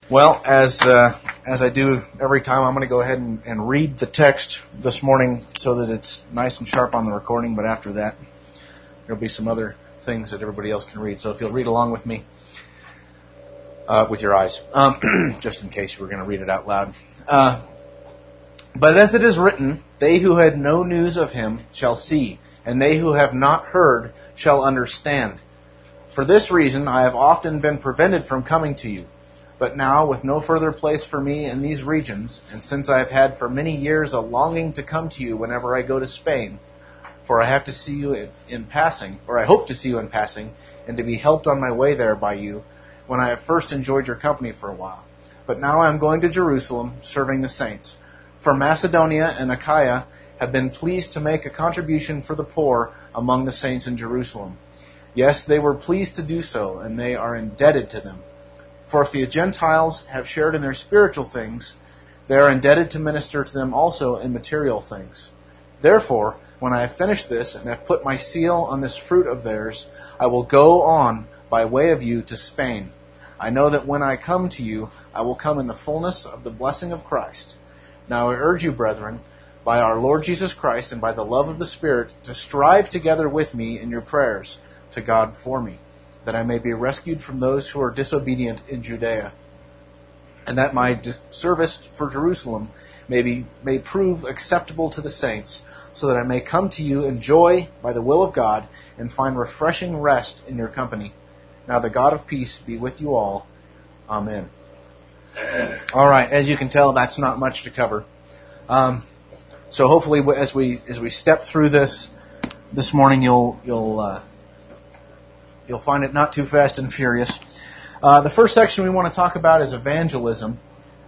Well, as I do every time, I'm going to go ahead and read the text this morning so that it's nice and sharp on the recording. But after that, there'll be some other things that everybody else can read. So if you'll read along with me with your eyes, just in case you were going to read it out loud. But as it is written, they who had no news of him shall see, and they who have not heard shall understand. For this reason I have often been prevented from coming to you. But now, with no further place for me in these regions, and since I have had for many years a longing to come to you whenever I go to Spain, for I have to see you in passing, or I hope to see you in passing, and to be helped on my way there by you, when I have first enjoyed your company for a while. But now I am going to Jerusalem, serving the saints. For Macedonia and Achaia have been pleased to make a contribution for the poor among the saints in Jerusalem. Yes, they were pleased to do so, and they are indebted to them. For if the Gentiles have shared in their spiritual things, they are indebted to minister to them also in material things. Therefore, when I have finished this and have put my seal on this fruit of theirs, I will go on by way of you to Spain. I know that when I come to you, I will come in the fullness of the blessing of Christ. Now I urge you, brethren, by our Lord Jesus Christ and by the love of the Spirit, to strive together with me in your prayers to God for me, that I may be rescued from those who are disobedient in Judea, and that my service for Jerusalem may prove acceptable to the saints, so that I may come to you in joy by the will of God, and find refreshing rest in your company. Now the God of peace be with you all. Amen. All right, as you can tell, that's not much to cover. So hopefully, as we step through this morning, you'll find it not too fast and furious. The first section we want to talk about is evangelism.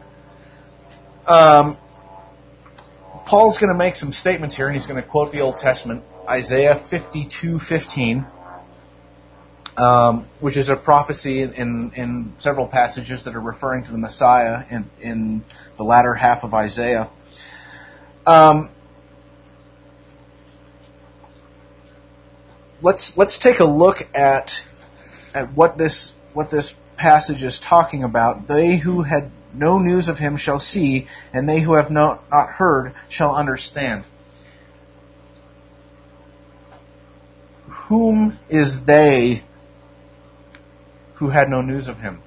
Paul's going to make some statements here, and he's going to quote the Old Testament, Isaiah 52:15, which is a prophecy in several passages that are referring to the Messiah in the latter half of Isaiah. Let's take a look at what this passage is talking about. They who had no news of him shall see, and they who have not heard shall understand. Whom is they who had no news of him?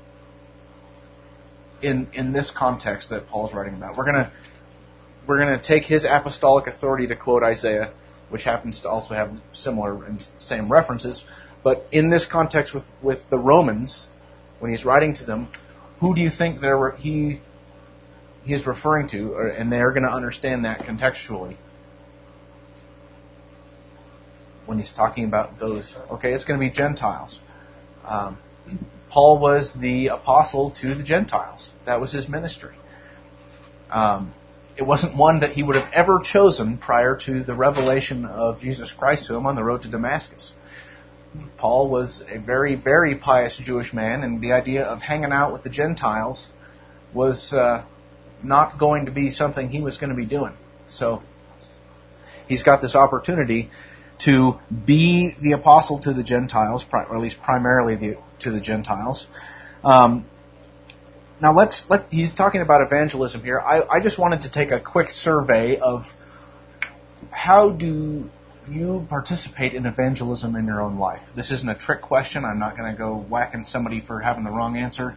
In this context that Paul's writing about, we're gonna take his apostolic authority to quote Isaiah, which happens to also have similar and same references. But in this context with the Romans, when he's writing to them, who do you think he is referring to? And they're going to understand that contextually when he's talking about those. Okay, it's going to be Gentiles. Paul was the apostle to the Gentiles. That was his ministry. It wasn't one that he would have ever chosen prior to the revelation of Jesus Christ to him on the road to Damascus. Paul was a very, very pious Jewish man, and the idea of hanging out with the Gentiles was not going to be something he was going to be doing. So he's got this opportunity to be the apostle to the Gentiles, or at least primarily to the Gentiles. Now he's talking about evangelism here. I just wanted to take a quick survey of how do you participate in evangelism in your own life. This isn't a trick question. I'm not going to go whacking somebody for having the wrong answer.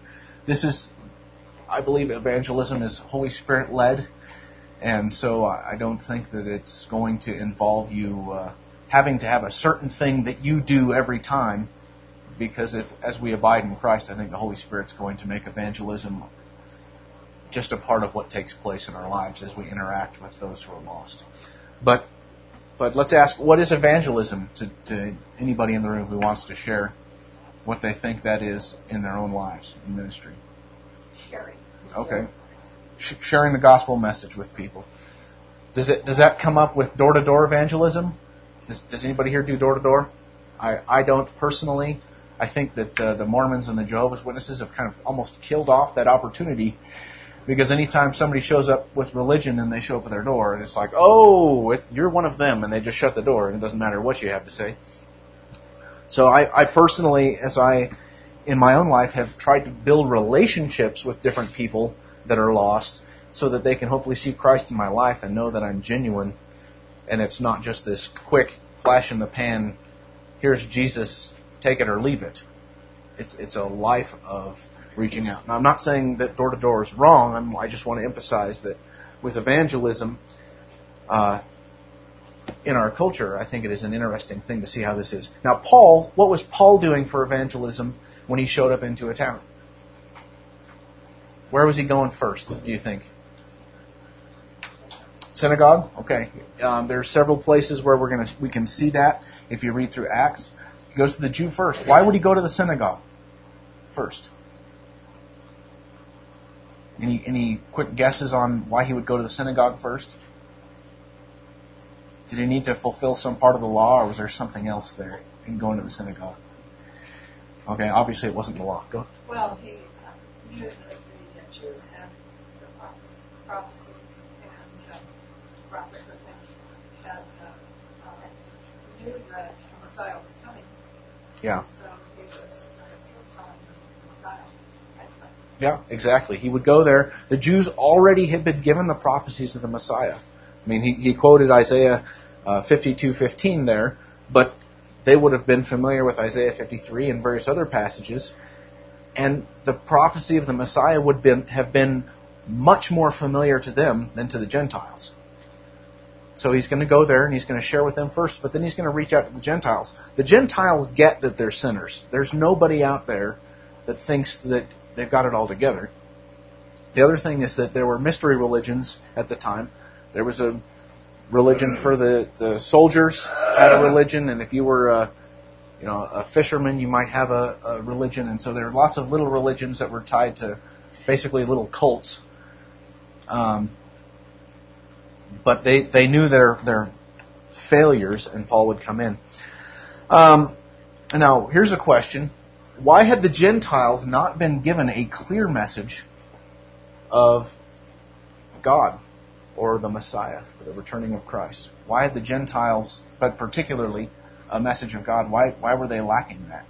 I believe evangelism is Holy Spirit led, and so I don't think that it's going to involve you having to have a certain thing that you do every time. Because as we abide in Christ, I think the Holy Spirit's going to make evangelism just a part of what takes place in our lives as we interact with those who are lost. But let's ask, what is evangelism to anybody in the room who wants to share what they think that is in their own lives in ministry? Sharing. Okay. Sharing the gospel message with people. Does that come up with door-to-door evangelism? Does anybody here do door-to-door? I don't personally. I think that the Mormons and the Jehovah's Witnesses have kind of almost killed off that opportunity, because anytime somebody shows up with religion and they show up at their door, and it's like, you're one of them, and they just shut the door, and it doesn't matter what you have to say. So I personally, as I in my own life, have tried to build relationships with different people that are lost so that they can hopefully see Christ in my life and know that I'm genuine and it's not just this quick flash in the pan, here's Jesus, take it or leave it. It's a life of reaching out. Now, I'm not saying that door-to-door is wrong. I just want to emphasize that with evangelism, in our culture, I think it is an interesting thing to see how this is. Now, Paul, what was Paul doing for evangelism when he showed up into a town? Where was he going first, do you think? Synagogue? Okay. There are several places where we can see that if you read through Acts. He goes to the Jew first. Why would he go to the synagogue first? Any quick guesses on why he would go to the synagogue first? Did he need to fulfill some part of the law, or was there something else there in going to the synagogue? Okay, obviously it wasn't the law. Go. Well, he knew that the Jews had the prophecies and prophets of them had knew that the Messiah was coming. Yeah. So he was telling the Messiah. Yeah, exactly. He would go there. The Jews already had been given the prophecies of the Messiah. I mean, he quoted Isaiah 52:15 there, but they would have been familiar with Isaiah 53 and various other passages, and the prophecy of the Messiah would have been much more familiar to them than to the Gentiles. So he's going to go there and he's going to share with them first, but then he's going to reach out to the Gentiles. The Gentiles get that they're sinners. There's nobody out there that thinks that they've got it all together. The other thing is that there were mystery religions at the time. There was a religion for the soldiers had a religion, and if you were a fisherman, you might have a religion. And so there are lots of little religions that were tied to basically little cults. But they knew their failures, and Paul would come in. Now, here's a question. Why had the Gentiles not been given a clear message of God or the Messiah, or the returning of Christ? Why had the Gentiles, but particularly a message of God, why were they lacking that?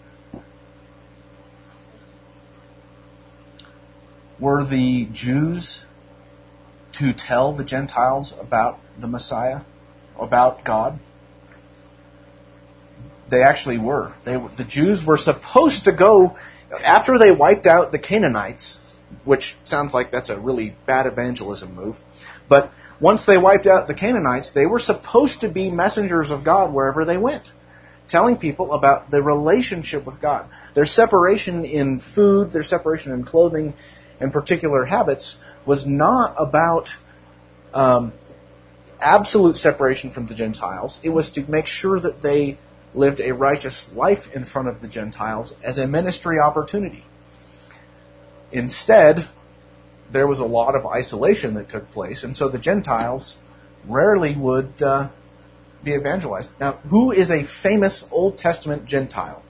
Were the Jews to tell the Gentiles about the Messiah, about God? They actually were. The Jews were supposed to go, after they wiped out the Canaanites, which sounds like that's a really bad evangelism move, but once they wiped out the Canaanites, they were supposed to be messengers of God wherever they went, telling people about the relationship with God. Their separation in food, their separation in clothing, and particular habits was not about absolute separation from the Gentiles. It was to make sure that they lived a righteous life in front of the Gentiles as a ministry opportunity. Instead, there was a lot of isolation that took place, and so the Gentiles rarely would be evangelized. Now, who is a famous Old Testament Gentile?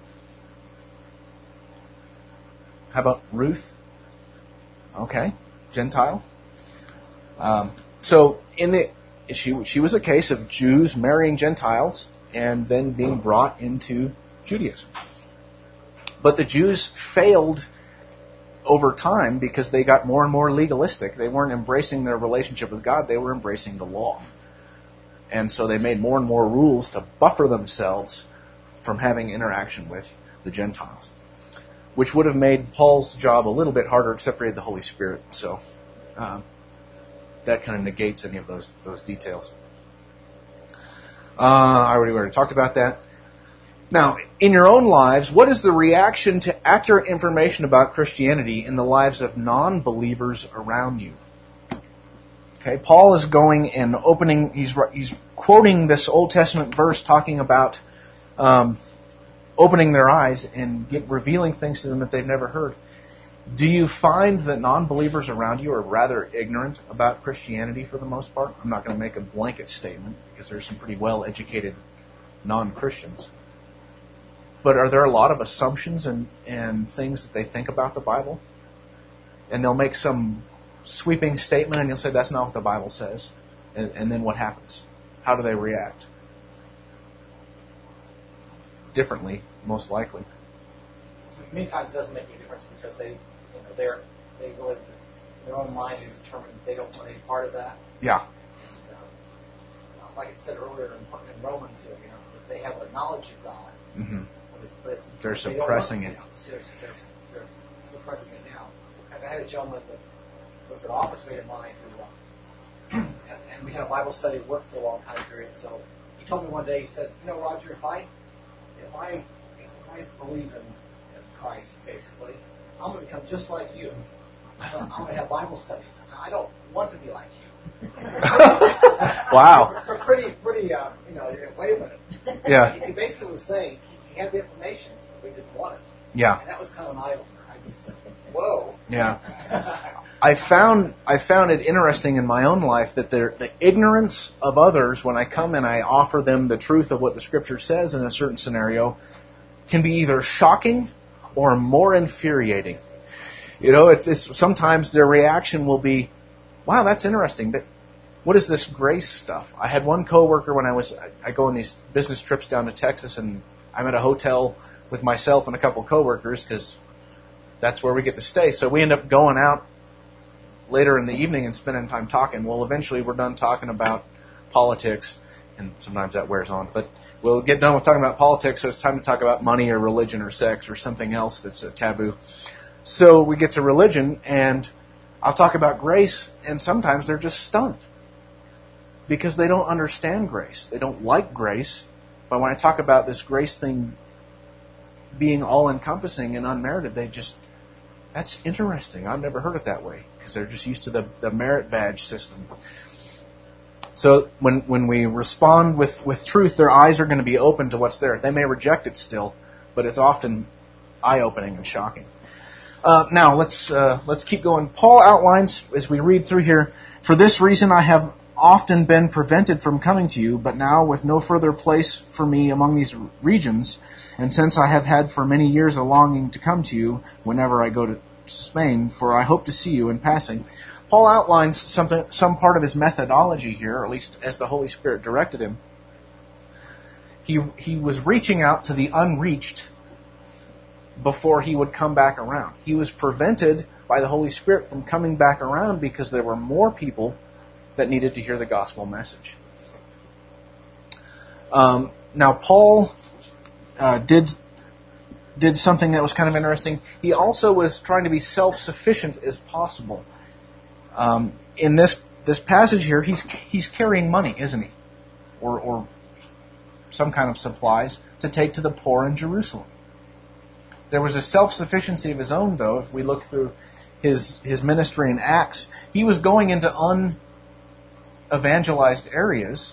How about Ruth? Okay, Gentile. So she was a case of Jews marrying Gentiles and then being brought into Judaism. But the Jews failed over time because they got more and more legalistic. They weren't embracing their relationship with God, they were embracing the law. And so they made more and more rules to buffer themselves from having interaction with the Gentiles, which would have made Paul's job a little bit harder, except for he had the Holy Spirit. So that kind of negates any of those details. I already talked about that. Now, in your own lives, what is the reaction to accurate information about Christianity in the lives of non-believers around you? Okay, Paul is going and opening, he's quoting this Old Testament verse talking about opening their eyes and revealing things to them that they've never heard. Do you find that non-believers around you are rather ignorant about Christianity for the most part? I'm not going to make a blanket statement because there's some pretty well-educated non-Christians. But are there a lot of assumptions and things that they think about the Bible? And they'll make some sweeping statement and you'll say, that's not what the Bible says. And then what happens? How do they react? Differently, most likely. many times it doesn't make any difference because they really, their own mind is determined they don't want any part of that. Yeah. Like it said earlier in Romans, that they have a knowledge of God, Mm-hmm. but They're suppressing it. They're suppressing it now. I had a gentleman that was an office mate of mine who, and we had a Bible study at work for a long time period. So he told me one day, he said, Roger, if I believe in Christ, basically, I'm going to become just like you. I'm going to have Bible studies. I don't want to be like you. Wow. For pretty, wait a minute. Yeah. He basically was saying he had the information, but he didn't want it. Yeah. And that was kind of an eye-opener. I just said, whoa. Yeah. I found it interesting in my own life that the ignorance of others, when I come and I offer them the truth of what the Scripture says in a certain scenario, can be either shocking or more infuriating. It's sometimes their reaction will be, "Wow, that's interesting. What is this grace stuff?" I had one coworker when I go on these business trips down to Texas, and I'm at a hotel with myself and a couple coworkers because that's where we get to stay. So we end up going out later in the evening and spending time talking. Well, eventually we're done talking about politics, and sometimes that wears on. But we'll get done with talking about politics, so it's time to talk about money or religion or sex or something else that's a taboo. So we get to religion, and I'll talk about grace, and sometimes they're just stunned because they don't understand grace. They don't like grace. But when I talk about this grace thing being all-encompassing and unmerited, that's interesting. I've never heard it that way because they're just used to the merit badge system. So when we respond with truth, their eyes are going to be open to what's there. They may reject it still, but it's often eye-opening and shocking. Now let's keep going. Paul outlines as we read through here, "For this reason I have often been prevented from coming to you, but now with no further place for me among these regions, and since I have had for many years a longing to come to you whenever I go to Spain, for I hope to see you in passing." Paul outlines some part of his methodology here, or at least as the Holy Spirit directed him. He was reaching out to the unreached before he would come back around. He was prevented by the Holy Spirit from coming back around because there were more people that needed to hear the gospel message. Now, Paul did something that was kind of interesting. He also was trying to be self-sufficient as possible. In this passage here, he's carrying money, isn't he? Or some kind of supplies to take to the poor in Jerusalem. There was a self-sufficiency of his own, though. If we look through his ministry in Acts, he was going into unevangelized areas,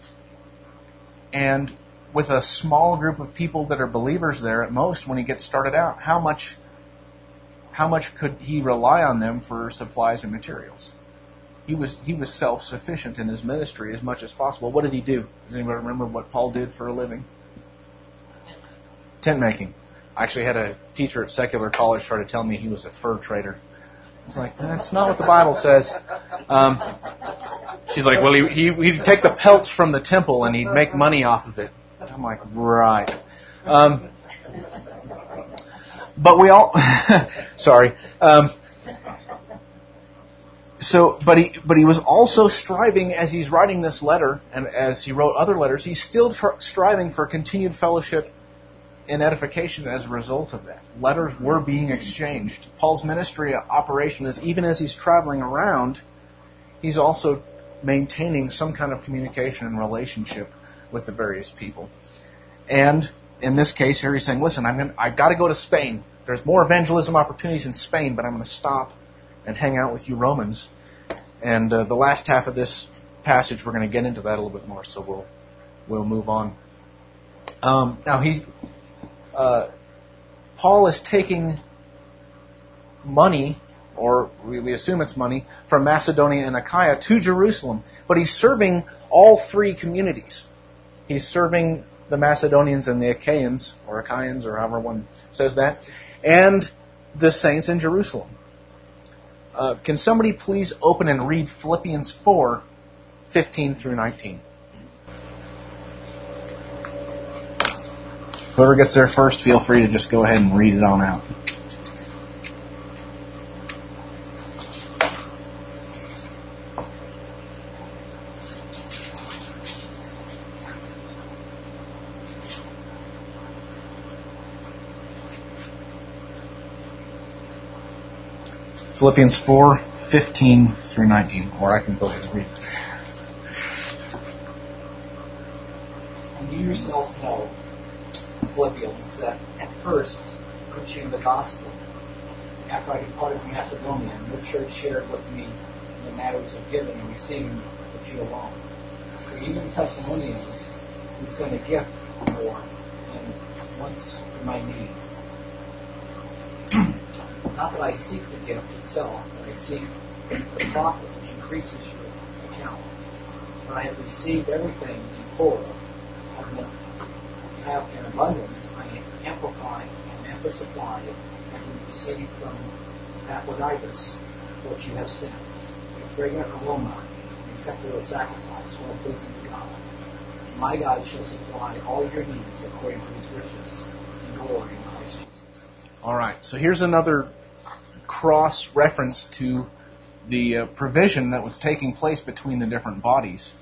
and with a small group of people that are believers there at most when he gets started out, how much could he rely on them for supplies and materials? He was self-sufficient in his ministry as much as possible. What did he do? Does anybody remember what Paul did for a living? Tent making. I actually had a teacher at secular college try to tell me he was a fur trader. I was like, that's not what the Bible says. She's like, well, he'd take the pelts from the temple and he'd make money off of it. I'm like, right. But we all, sorry. But he was also striving as he's writing this letter, and as he wrote other letters, he's still striving for continued fellowship and edification as a result of that. Letters were being exchanged. Paul's ministry operation is, even as he's traveling around, he's also maintaining some kind of communication and relationship with the various people. And in this case here, he's saying, listen, I've got to go to Spain. There's more evangelism opportunities in Spain, but I'm going to stop and hang out with you Romans. And the last half of this passage, we're going to get into that a little bit more, so we'll move on. Now, Paul is taking money, or we assume it's money, from Macedonia and Achaia to Jerusalem, but he's serving all three communities. He's serving the Macedonians and the Achaeans, or Achaeans, or however one says that, and the saints in Jerusalem. Can somebody please open and read Philippians 4:15 through 19? Whoever gets there first, feel free to just go ahead and read it on out. Philippians 4:15 through 19, or I can go ahead and read it. And you yourselves know, Philippians, that at first, preaching the gospel, after I departed from Macedonia, your church shared with me in the matters of giving and receiving the Jew alone. For even the Thessalonians, who sent a gift more and once for my needs. Not that I seek the gift itself, but I seek the profit which increases your account. For I have received everything in full, have in abundance, I amplify and amper supply, and you received from Epaphroditus what you have sent, a fragrant aroma, an acceptable sacrifice, well pleasing to God. My God shall supply all your needs according to His riches and glory in Christ Jesus. All right, so here's another cross-reference to the provision that was taking place between the different bodies.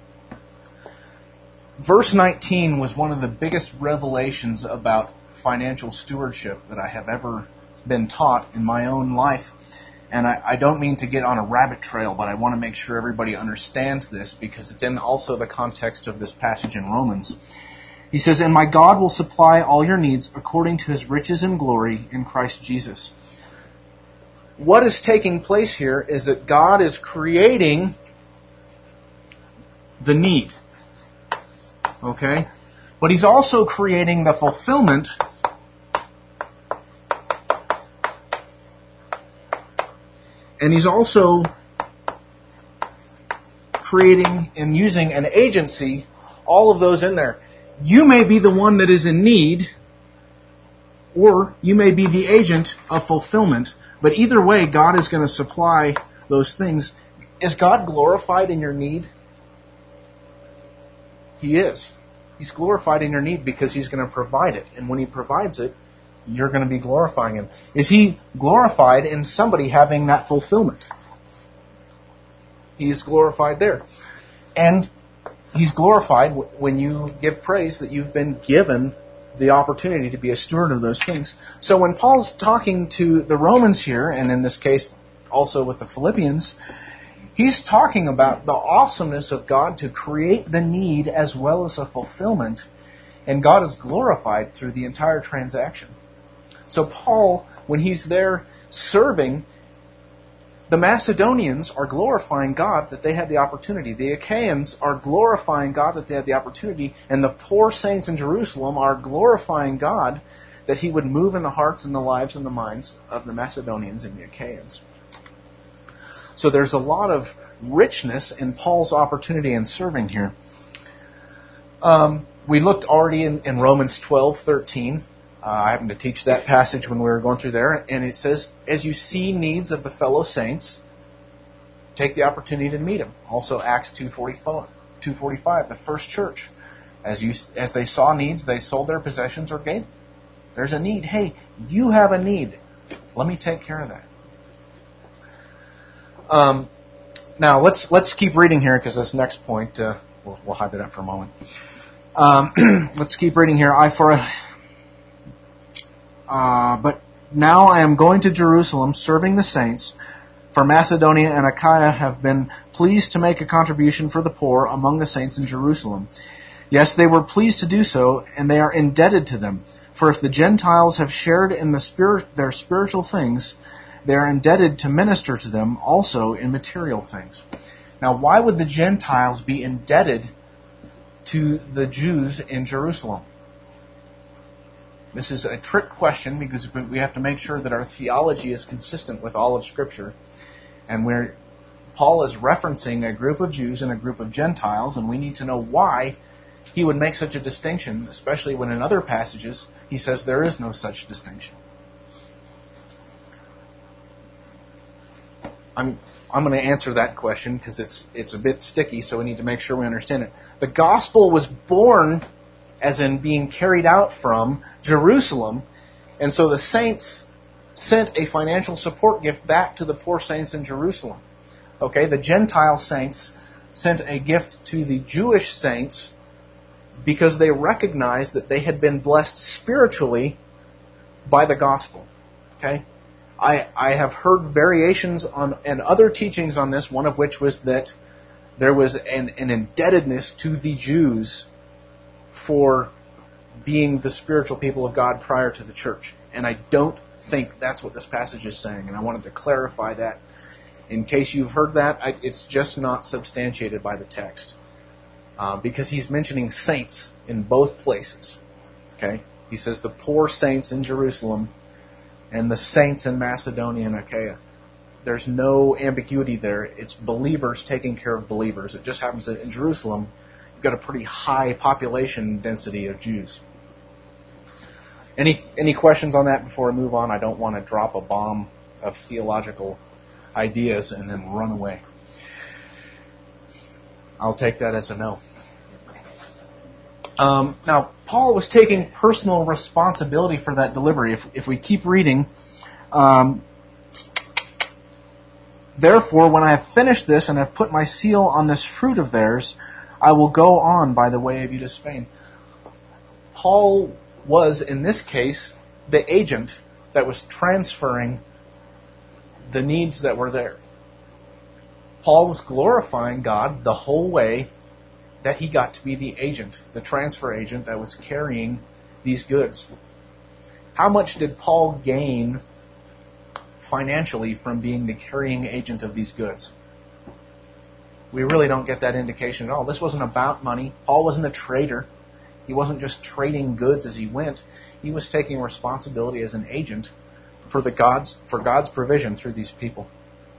Verse 19 was one of the biggest revelations about financial stewardship that I have ever been taught in my own life. And I don't mean to get on a rabbit trail, but I want to make sure everybody understands this because it's in also the context of this passage in Romans. He says, "And my God will supply all your needs according to His riches and glory in Christ Jesus." What is taking place here is that God is creating the need. Okay? But He's also creating the fulfillment and He's also creating and using an agency, all of those in there. You may be the one that is in need, or you may be the agent of fulfillment, but either way, God is going to supply those things. Is God glorified in your need? He is. He's glorified in your need because He's going to provide it. And when He provides it, you're going to be glorifying Him. Is He glorified in somebody having that fulfillment? He's glorified there. And He's glorified when you give praise that you've been given the opportunity to be a steward of those things. So when Paul's talking to the Romans here, and in this case also with the Philippians, he's talking about the awesomeness of God to create the need as well as a fulfillment, and God is glorified through the entire transaction. So Paul, when he's there serving, the Macedonians are glorifying God that they had the opportunity. The Achaeans are glorifying God that they had the opportunity. And the poor saints in Jerusalem are glorifying God that He would move in the hearts and the lives and the minds of the Macedonians and the Achaeans. So there's a lot of richness in Paul's opportunity in serving here. We looked already in Romans 12:13. I happened to teach that passage when we were going through there, and it says, as you see needs of the fellow saints, take the opportunity to meet them. Also Acts 2:45, the first church. As they saw needs, they sold their possessions or gave. There's a need. Hey, you have a need. Let me take care of that. Now, let's keep reading here, because this next point, we'll hide that up for a moment. Let's keep reading here. But now I am going to Jerusalem, serving the saints, for Macedonia and Achaia have been pleased to make a contribution for the poor among the saints in Jerusalem. Yes, they were pleased to do so, and they are indebted to them. For if the Gentiles have shared in their spiritual things, they are indebted to minister to them also in material things. Now, why would the Gentiles be indebted to the Jews in Jerusalem? This is a trick question because we have to make sure that our theology is consistent with all of Scripture. And where Paul is referencing a group of Jews and a group of Gentiles, and we need to know why he would make such a distinction, especially when in other passages he says there is no such distinction. I'm going to answer that question because it's a bit sticky, so we need to make sure we understand it. The gospel was born as in being carried out from Jerusalem. And so the saints sent a financial support gift back to the poor saints in Jerusalem. Okay, the Gentile saints sent a gift to the Jewish saints because they recognized that they had been blessed spiritually by the gospel. Okay? I have heard variations on and other teachings on this, one of which was that there was an indebtedness to the Jews for being the spiritual people of God prior to the church. And I don't think that's what this passage is saying, and I wanted to clarify that. In case you've heard that, it's just not substantiated by the text. Because he's mentioning saints in both places. Okay? He says the poor saints in Jerusalem and the saints in Macedonia and Achaia. There's no ambiguity there. It's believers taking care of believers. It just happens that in Jerusalem, you've got a pretty high population density of Jews. Any questions on that before I move on? I don't want to drop a bomb of theological ideas and then run away. I'll take that as a no. Now, Paul was taking personal responsibility for that delivery. If we keep reading, therefore, when I have finished this and have put my seal on this fruit of theirs, I will go on by the way of you to Spain. Paul was, in this case, the agent that was transferring the needs that were there. Paul was glorifying God the whole way that he got to be the agent, the transfer agent that was carrying these goods. How much did Paul gain financially from being the carrying agent of these goods? We really don't get that indication at all. This wasn't about money. Paul wasn't a trader. He wasn't just trading goods as he went. He was taking responsibility as an agent for God's provision through these people.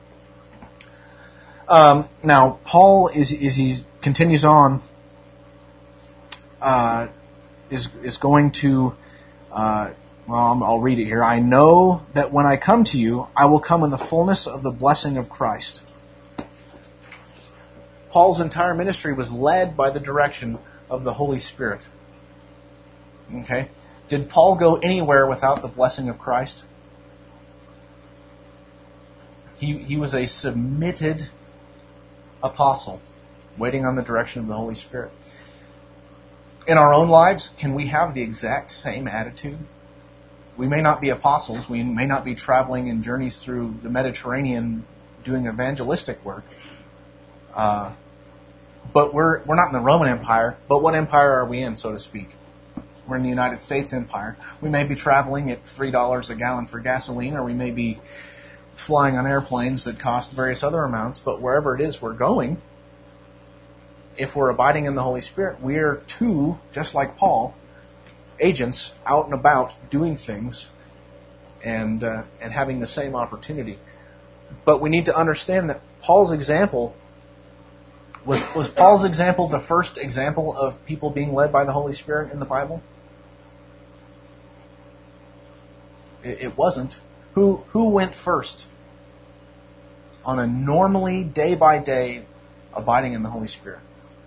Now, Paul, as he continues on, is going to, I'll read it here. I know that when I come to you, I will come in the fullness of the blessing of Christ. Paul's entire ministry was led by the direction of the Holy Spirit. Okay? Did Paul go anywhere without the blessing of Christ? He was a submitted apostle, waiting on the direction of the Holy Spirit. In our own lives, can we have the exact same attitude? We may not be apostles, we may not be traveling in journeys through the Mediterranean doing evangelistic work, but we're not in the Roman Empire. But what empire are we in, so to speak? We're in the United States Empire. We may be traveling at $3 a gallon for gasoline, or we may be flying on airplanes that cost various other amounts, but wherever it is we're going, if we're abiding in the Holy Spirit, we're too, just like Paul, agents out and about doing things and having the same opportunity. But we need to understand that Paul's example was Paul's example the first example of people being led by the Holy Spirit in the Bible? It wasn't. Who went first on a normally day-by-day abiding in the Holy Spirit?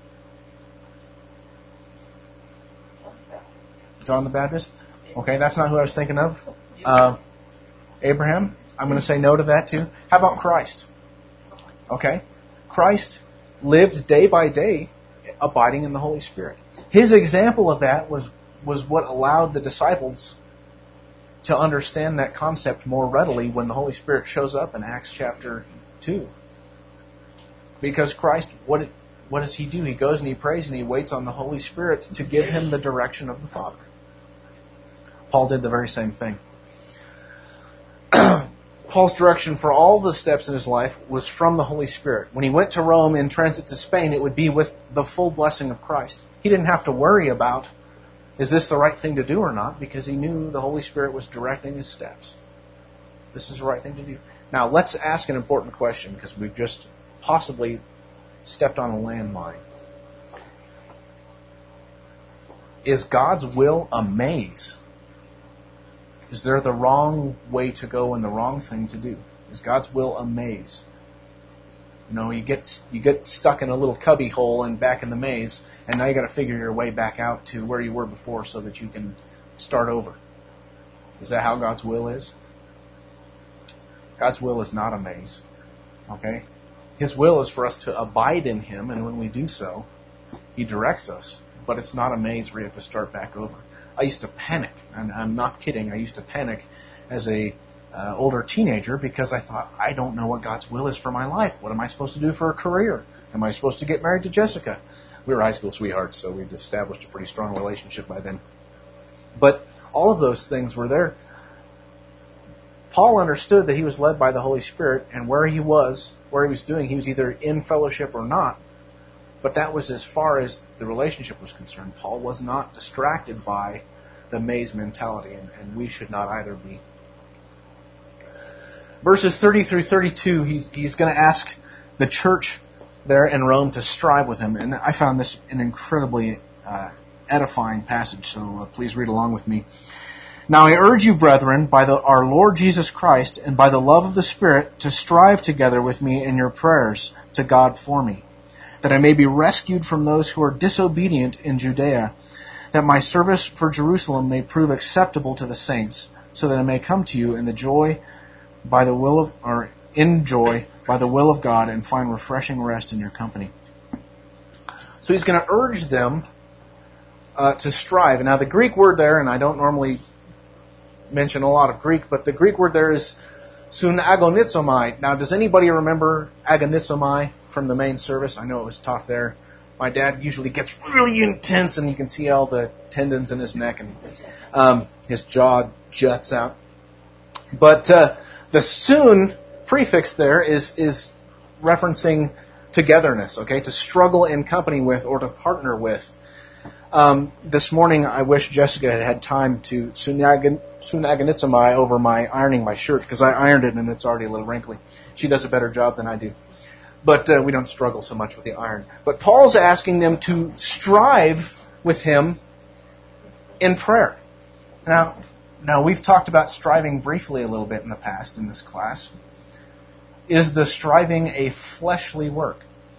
John the Baptist? Okay, that's not who I was thinking of. Abraham? I'm going to say no to that too. How about Christ? Okay, Christ lived day by day abiding in the Holy Spirit. His example of that was what allowed the disciples to understand that concept more readily when the Holy Spirit shows up in Acts chapter 2. Because Christ, what does He do? He goes and He prays and He waits on the Holy Spirit to give Him the direction of the Father. Paul did the very same thing. Paul's direction for all the steps in his life was from the Holy Spirit. When he went to Rome in transit to Spain, it would be with the full blessing of Christ. He didn't have to worry about, is this the right thing to do or not? Because he knew the Holy Spirit was directing his steps. This is the right thing to do. Now, let's ask an important question, because we've just possibly stepped on a landmine. Is God's will a maze? Is there the wrong way to go and the wrong thing to do? Is God's will a maze? You get stuck in a little cubby hole and back in the maze, and now you got to figure your way back out to where you were before so that you can start over. Is that how God's will is? God's will is not a maze. Okay? His will is for us to abide in Him, and when we do so, He directs us. But it's not a maze where you have to start back over. I used to panic, and I'm not kidding. I used to panic as a older teenager because I thought, I don't know what God's will is for my life. What am I supposed to do for a career? Am I supposed to get married to Jessica? We were high school sweethearts, so we'd established a pretty strong relationship by then. But all of those things were there. Paul understood that he was led by the Holy Spirit, and where he was doing, he was either in fellowship or not. But that was as far as the relationship was concerned. Paul was not distracted by the maze mentality, and we should not either be. Verses 30 through 32, he's going to ask the church there in Rome to strive with him. And I found this an incredibly edifying passage, so please read along with me. Now I urge you, brethren, by our Lord Jesus Christ and by the love of the Spirit, to strive together with me in your prayers to God for me, that I may be rescued from those who are disobedient in Judea, that my service for Jerusalem may prove acceptable to the saints, so that I may come to you in joy by the will of God, and find refreshing rest in your company. So he's going to urge them to strive. Now the Greek word there, and I don't normally mention a lot of Greek, but the Greek word there is sunagonizomai. Now, does anybody remember agonizomai from the main service? I know it was taught there. My dad usually gets really intense, and you can see all the tendons in his neck, and his jaw juts out. But the sun prefix there is referencing togetherness, okay? To struggle in company with or to partner with. This morning, I wish Jessica had time to sunagonizomai over my ironing my shirt, because I ironed it and it's already a little wrinkly. She does a better job than I do. But we don't struggle so much with the iron. But Paul's asking them to strive with him in prayer. Now, we've talked about striving briefly a little bit in the past in this class. Is the striving a fleshly work?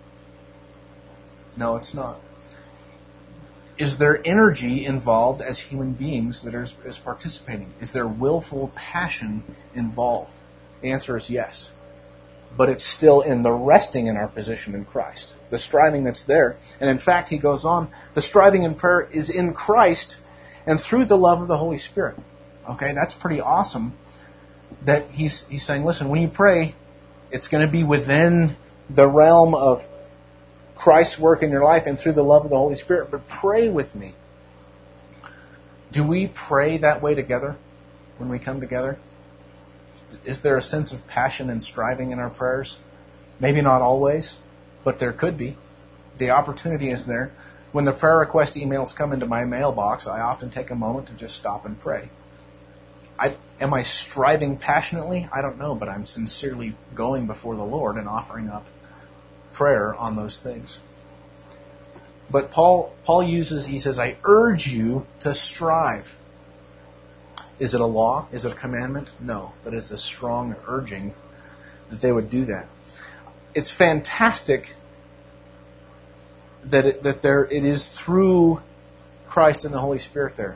No, it's not. Is there energy involved as human beings that is participating? Is there willful passion involved? The answer is yes. But it's still in the resting in our position in Christ. The striving that's there. And in fact, he goes on, the striving in prayer is in Christ and through the love of the Holy Spirit. Okay, that's pretty awesome that he's saying, listen, when you pray, it's going to be within the realm of Christ's work in your life and through the love of the Holy Spirit. But pray with me. Do we pray that way together when we come together? Is there a sense of passion and striving in our prayers? Maybe not always, but there could be. The opportunity is there. When the prayer request emails come into my mailbox, I often take a moment to just stop and pray. Am I striving passionately? I don't know, but I'm sincerely going before the Lord and offering up prayer on those things. But Paul he says, I urge you to strive. Is it a law? Is it a commandment? No, but it's a strong urging that they would do that. It's fantastic that it is through Christ and the Holy Spirit there.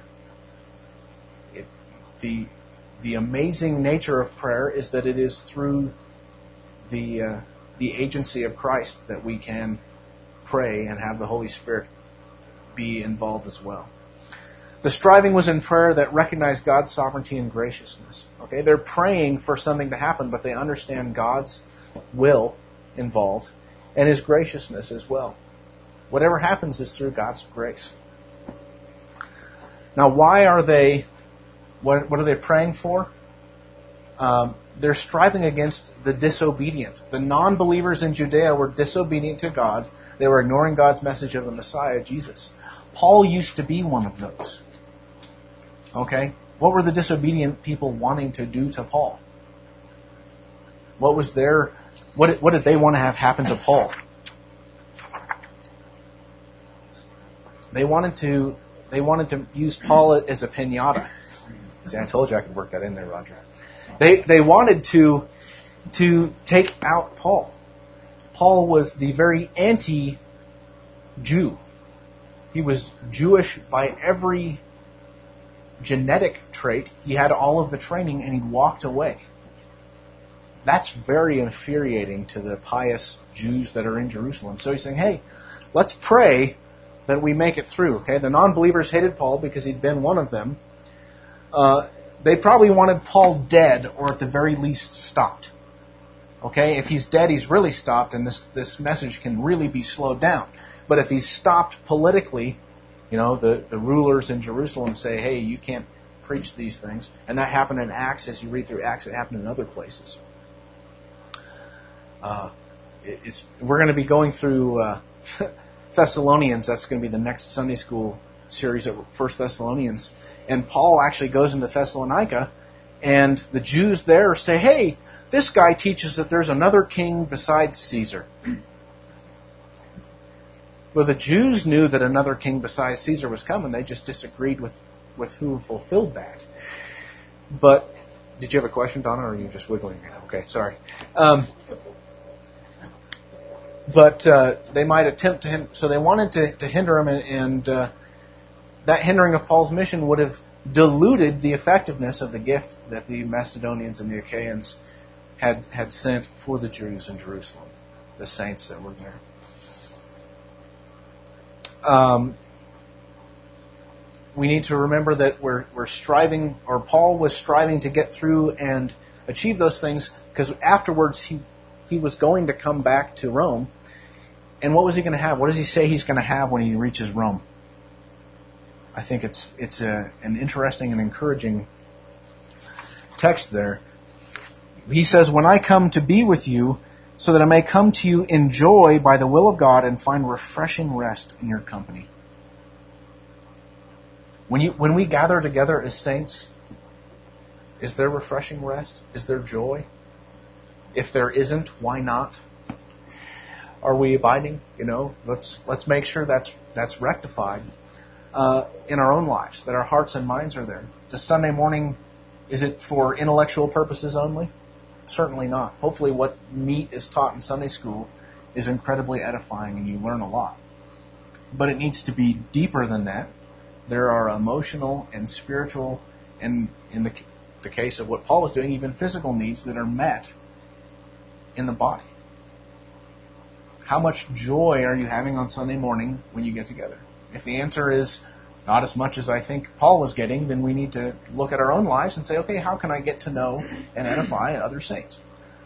The amazing nature of prayer is that it is through the agency of Christ that we can pray and have the Holy Spirit be involved as well. The striving was in prayer that recognized God's sovereignty and graciousness. Okay, they're praying for something to happen, but they understand God's will involved and His graciousness as well. Whatever happens is through God's grace. Now, why are they? What are they praying for? They're striving against the disobedient. The non-believers in Judea were disobedient to God. They were ignoring God's message of the Messiah, Jesus. Paul used to be one of those. Okay? What were the disobedient people wanting to do to Paul? What did they want to have happen to Paul? They wanted to use Paul as a piñata. See, I told you I could work that in there, Roger. They wanted to take out Paul. Paul was the very anti-Jew. He was Jewish by every genetic trait. He had all of the training, and he walked away. That's very infuriating to the pious Jews that are in Jerusalem. So he's saying, hey, let's pray that we make it through. Okay, the non-believers hated Paul because he'd been one of them. They probably wanted Paul dead, or at the very least stopped. Okay, if he's dead, he's really stopped, and this message can really be slowed down. But if he's stopped politically, the rulers in Jerusalem say, hey, you can't preach these things. And that happened in Acts. As you read through Acts, it happened in other places. We're going to be going through Thessalonians. That's going to be the next Sunday school series of 1 Thessalonians. And Paul actually goes into Thessalonica, and the Jews there say, hey, this guy teaches that there's another king besides Caesar. Well, the Jews knew that another king besides Caesar was coming. They just disagreed with who fulfilled that. But, did you have a question, Donna, or are you just wiggling right now? Okay, sorry. But they might attempt to so they wanted to hinder him, and that hindering of Paul's mission would have diluted the effectiveness of the gift that the Macedonians and the Achaeans had sent for the Jews in Jerusalem, the saints that were there. We need to remember that we're striving, or Paul was striving to get through and achieve those things, because afterwards he was going to come back to Rome. And what was he going to have? What does he say he's going to have when he reaches Rome? I think it's an interesting and encouraging text there. He says, when I come to be with you, so that I may come to you in joy by the will of God and find refreshing rest in your company. When we gather together as saints, is there refreshing rest? Is there joy? If there isn't, why not? Are we abiding? Let's make sure that's rectified in our own lives, that our hearts and minds are there. Does Sunday morning, is it for intellectual purposes only? Certainly not. Hopefully what meat is taught in Sunday school is incredibly edifying and you learn a lot. But it needs to be deeper than that. There are emotional and spiritual, and in the case of what Paul is doing, even physical needs that are met in the body. How much joy are you having on Sunday morning when you get together? If the answer is not as much as I think Paul is getting, then we need to look at our own lives and say, okay, how can I get to know and edify other saints?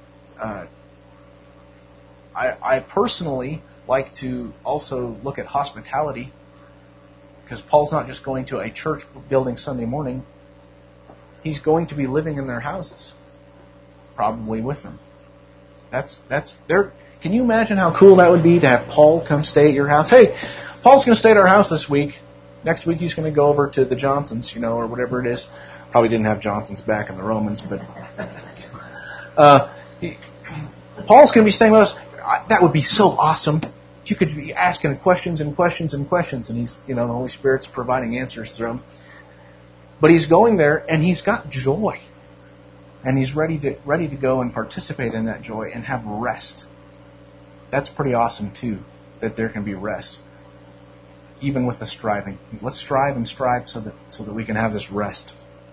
I personally like to also look at hospitality, because Paul's not just going to a church building Sunday morning. He's going to be living in their houses, probably with them. That's there. Can you imagine how cool that would be to have Paul come stay at your house? Hey, Paul's going to stay at our house this week. Next week he's going to go over to the Johnsons, or whatever it is. Probably didn't have Johnsons back in the Romans, but Paul's going to be staying with us. That would be so awesome. You could be asking questions and questions and questions, and he's, the Holy Spirit's providing answers through him. But he's going there, and he's got joy, and he's ready to go and participate in that joy and have rest. That's pretty awesome too, that there can be rest, even with the striving. Let's strive and strive so that we can have this rest.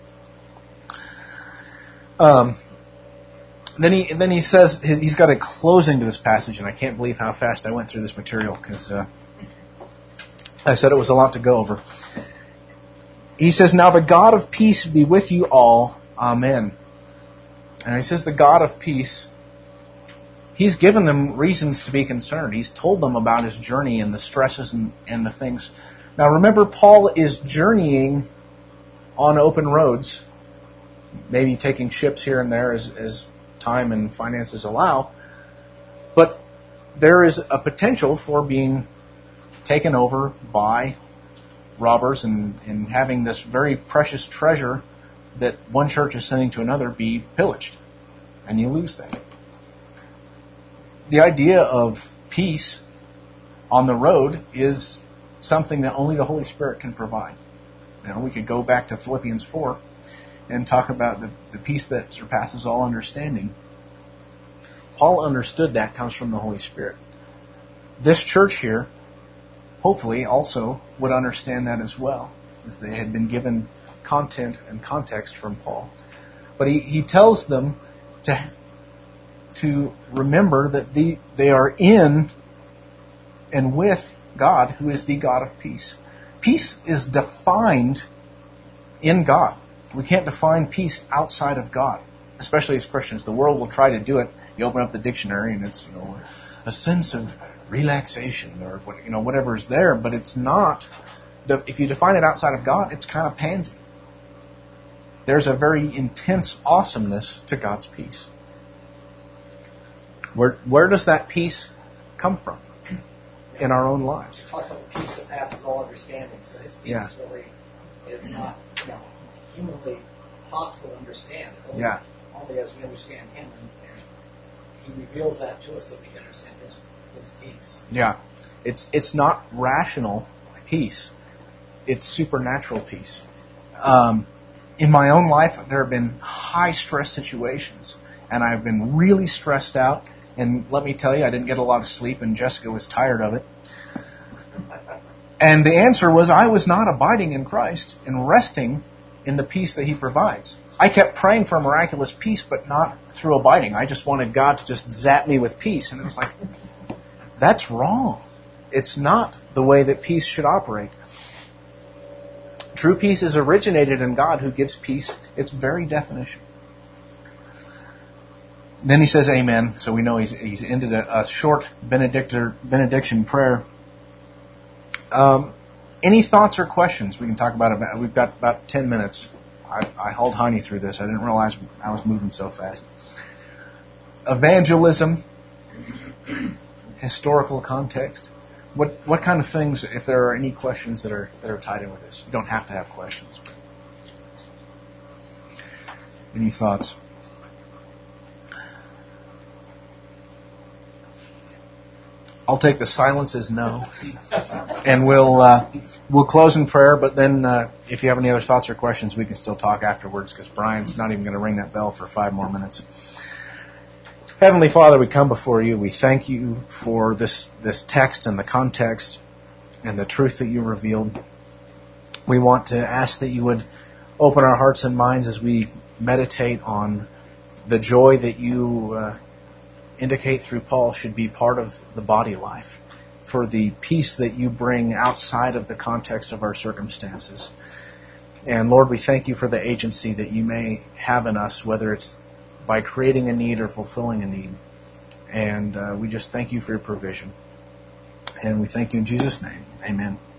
Then he says he's got a closing to this passage, and I can't believe how fast I went through this material, because I said it was a lot to go over. He says, now the God of peace be with you all. Amen. And he says the God of peace, he's given them reasons to be concerned. He's told them about his journey and the stresses and the things. Now remember, Paul is journeying on open roads, maybe taking ships here and there as time and finances allow. But there is a potential for being taken over by robbers and having this very precious treasure that one church is sending to another be pillaged. And you lose that. The idea of peace on the road is something that only the Holy Spirit can provide. We could go back to Philippians 4 and talk about the peace that surpasses all understanding. Paul understood that comes from the Holy Spirit. This church here, hopefully, also would understand that as well, as they had been given content and context from Paul. But he tells them to remember that they are in and with God, who is the God of peace. Peace is defined in God. We can't define peace outside of God, especially as Christians. The world will try to do it. You open up the dictionary and it's a sense of relaxation or whatever is there, but it's not. If you define it outside of God, it's kind of pansy. There's a very intense awesomeness to God's peace. Where does that peace come from in our own lives? He talks about the peace that passes all understanding. So his peace really is not humanly possible to understand. It's only as we understand him, and he reveals that to us so we can understand his peace. Yeah. It's not rational peace. It's supernatural peace. In my own life, there have been high stress situations, and I've been really stressed out. And let me tell you, I didn't get a lot of sleep, and Jessica was tired of it. And the answer was I was not abiding in Christ and resting in the peace that He provides. I kept praying for a miraculous peace, but not through abiding. I just wanted God to just zap me with peace. And it was like, that's wrong. It's not the way that peace should operate. True peace is originated in God, who gives peace its very definition. Then he says amen, so we know he's ended a short benediction prayer. Any thoughts or questions we can talk about? We've got about 10 minutes. I hauled honey through this. I didn't realize I was moving so fast. Evangelism, historical context. What kind of things, if there are any questions that are tied in with this? You don't have to have questions. Any thoughts? I'll take the silence as no, and we'll close in prayer. But then, if you have any other thoughts or questions, we can still talk afterwards, because Brian's not even going to ring that bell for 5 more minutes. Heavenly Father, we come before you. We thank you for this text and the context and the truth that you revealed. We want to ask that you would open our hearts and minds as we meditate on the joy that you indicate through Paul should be part of the body life, for the peace that you bring outside of the context of our circumstances. And Lord, we thank you for the agency that you may have in us, whether it's by creating a need or fulfilling a need. And we just thank you for your provision. And we thank you in Jesus' name. Amen.